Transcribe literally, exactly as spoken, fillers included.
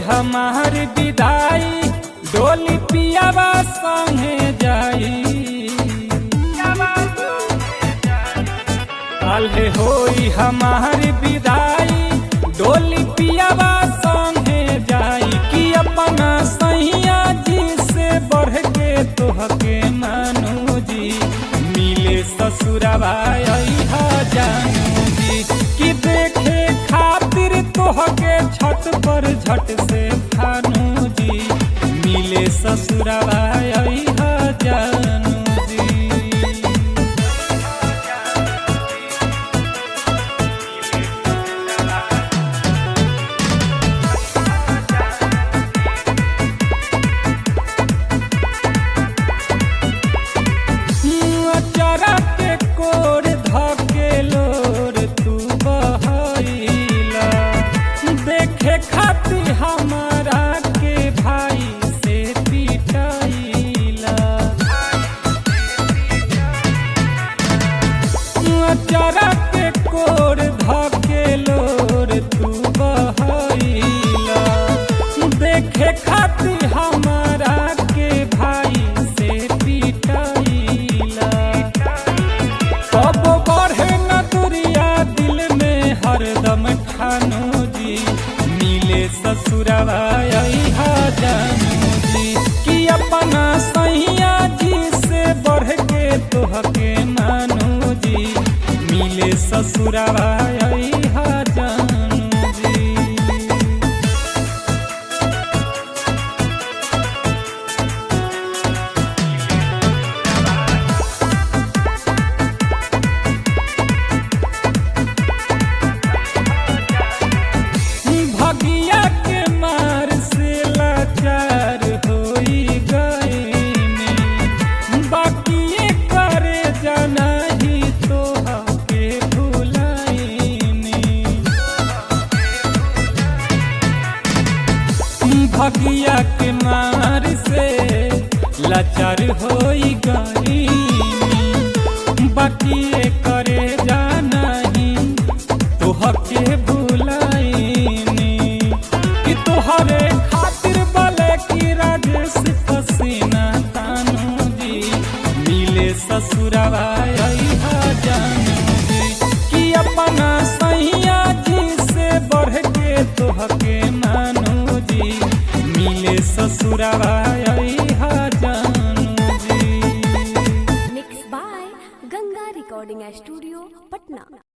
हमार विदाई, डोली पियावा संगे जाई। काल्हे होई हमार विदाई, डोली पियावा संगे जाई। कि अपना सैया जी से बढ़ के तोहके मानू जी, मिले ससुरवा अइहा जानू जी। कि देखे खातिर तोहके छत पर झट से खानू जी, मिले ससुरवा अइहा जानू जी। चरा के कोर धके लोर तू बहैला, देखे खातिर हमारा के भाई से पिटाइला। चरा के कोर धके लोर तू बहैला, देखे खातिर हमारा के भाई से पिटाइला। कब बढ़े न दुरिया दिल में हरदम ठानो जी, मिले ससुरवा अइहा जानू जी। कि अपना सैया जी से बढ़ के तोहके मानू जी, मिले ससुरवा अइहा जानू जी। भगिया के मार से लाचार होई गईनी, बाकी करे जाना ही तोहके भुलाइनी। भगिया के मार से लाचार होई गईनी, बाकी करे जाना ही तोहके भुलाइनी। कि तोहरे खातिर बले की राजेश पसीना तानू जी, मिले ससुरवा अइहा जानू जी। कि अपना सैया जी से बढ़ के तोहके मानू जी, मिले ससुरवा अइहा जानू जी। Mix by Ganga recording studio Patna.